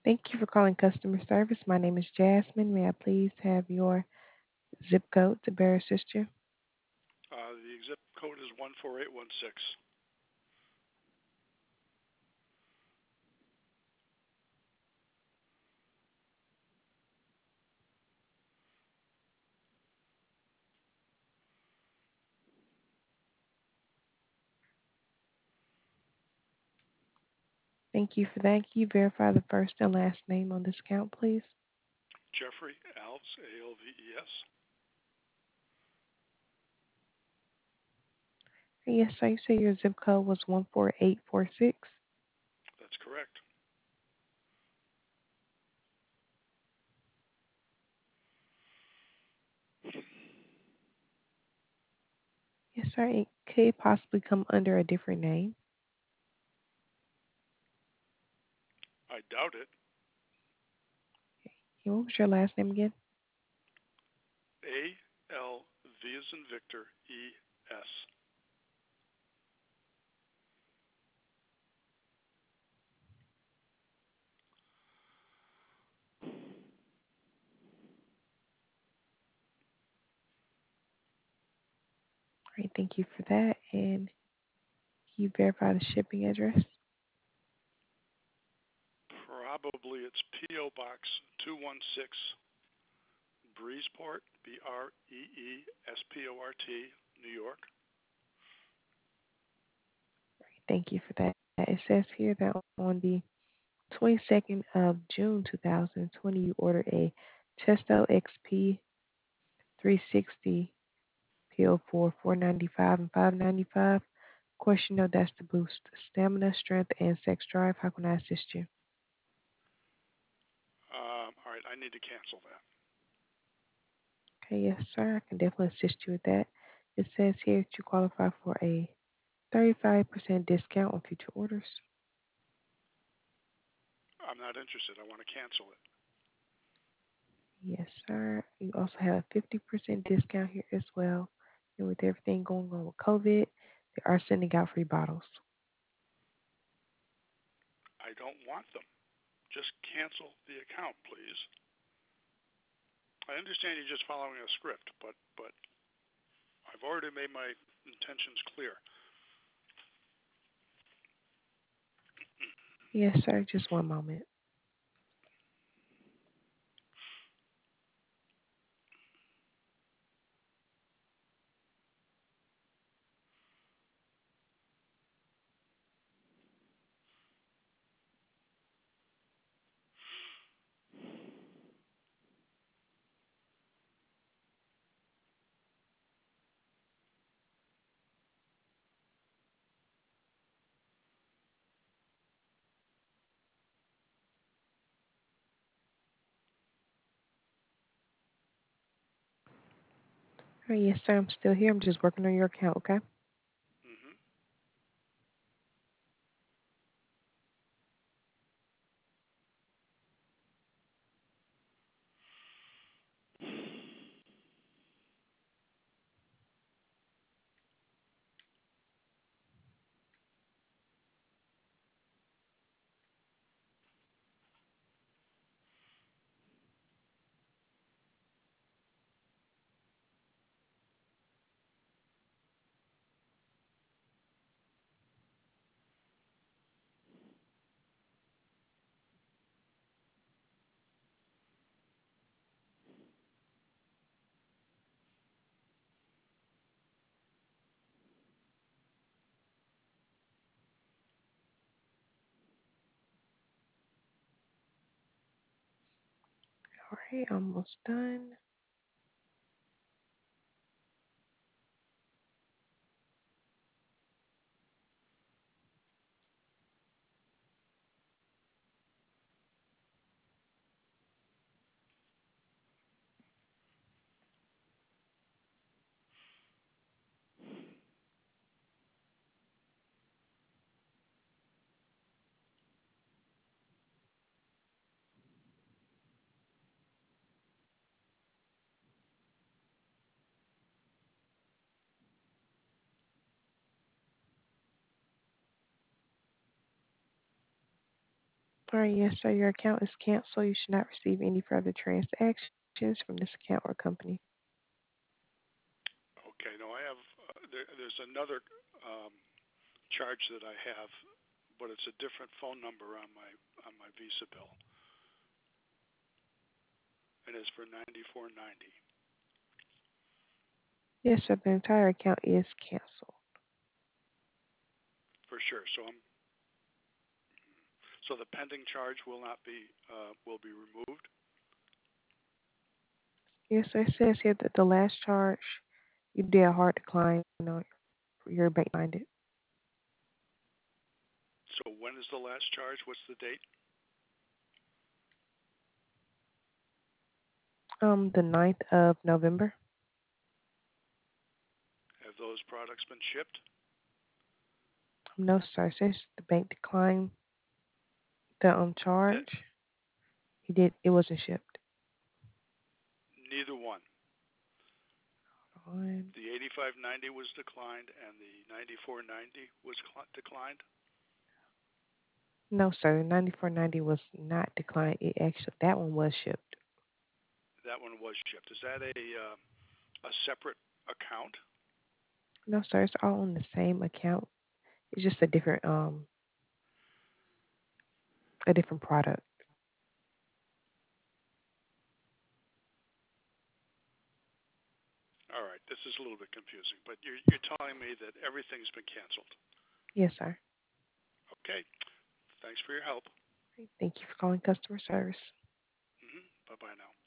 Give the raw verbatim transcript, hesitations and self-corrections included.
Thank you for calling customer service. My name is Jasmine. May I please have your zip code to better assist you? Uh, the zip code is one four eight one six. Thank you for that. Can you verify the first and last name on this account, please? Jeffrey Alves, A L V E S. Yes, sir. You said your zip code was one four eight four six. That's correct. Yes, sir. It could possibly come under a different name. I doubt it. And what was your last name again? A L V as in Victor, E S. All right, thank you for that. And can you verify the shipping address? Probably it's P O. Box two one six, Breezeport, B R E E S P O R T, New York. Thank you for that. It says here that on the twenty-second of June two thousand twenty, you ordered a Chesto X P three sixty pill for four ninety-five and five ninety-five. Of course, you know that's to boost stamina, strength, and sex drive. How can I assist you? Um, all right, I need to cancel that. Okay, yes, sir. I can definitely assist you with that. It says here that you qualify for a thirty-five percent discount on future orders. I'm not interested. I want to cancel it. Yes, sir. You also have a fifty percent discount here as well. And with everything going on with COVID, they are sending out free bottles. I don't want them. Just cancel the account, please. I understand you're just following a script, but but I've already made my intentions clear. Yes, sir. Just one moment. All right, yes, sir. I'm still here. I'm just working on your account, okay? hmm All right, almost done. All right, yes, sir. Your account is canceled. You should not receive any further transactions from this account or company. Okay, no, I have, uh, there, there's another um, charge that I have, but it's a different phone number on my on my Visa bill, and it's for ninety-four ninety. Yes, sir. The entire account is canceled. For sure. So I'm so the pending charge will not be uh, will be removed. Yes, sir. It says here that the last charge you did a hard decline on your bank behind it. So when is the last charge? What's the date? Um, the ninth of November. Have those products been shipped? No, sir. Since the bank declined the um That charge, he did. It wasn't shipped. neither one. On. The eighty-five ninety was declined, and the ninety-four ninety was cl- declined. No, sir. ninety-four ninety was not declined. It actually that one was shipped. That one was shipped. Is that a uh, a separate account? No, sir. It's all on the same account. It's just a different um a different product. All right, this is a little bit confusing, but you're you're telling me that everything's been canceled. Yes, sir. Okay, thanks for your help. Thank you for calling customer service. Hmm. Bye bye now.